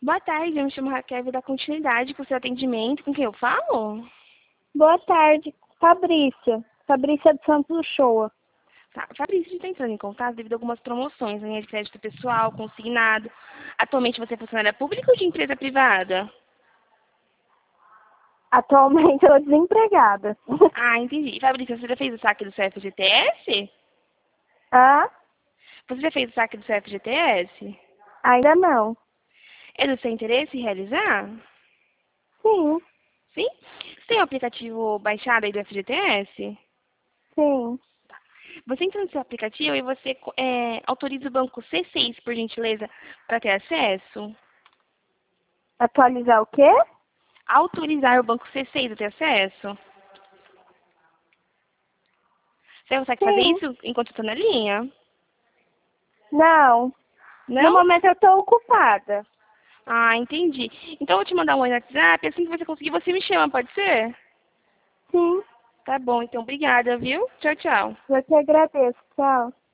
Boa tarde, eu me chamo Raquel e vou dar continuidade com o seu atendimento. Com quem eu falo? Boa tarde, Fabrícia. Fabrícia de Santos Shoa. Tá, Fabrício, a gente está entrando em contato devido a algumas promoções, linha de crédito pessoal, consignado. Atualmente você é funcionária pública ou de empresa privada? Atualmente eu estou desempregada. Ah, entendi. Fabrício, você já fez o saque do CFGTS? Ah, Você já fez o saque do CFGTS? ainda não. É do seu interesse realizar? Sim, Sim? Você tem o aplicativo baixado aí do FGTS? sim. Você entra no seu aplicativo e você autoriza o banco C6, por gentileza, para ter acesso? Atualizar o quê? Autorizar o banco C6 a ter acesso? Você consegue fazer Sim. isso enquanto eu estou na linha? Não. No Não? momento eu estou ocupada. Ah, entendi. Então eu vou te mandar um oi no WhatsApp, assim que você conseguir, você me chama, pode ser? Sim, Tá bom, então obrigada, viu? Tchau, tchau. eu te agradeço. Tchau.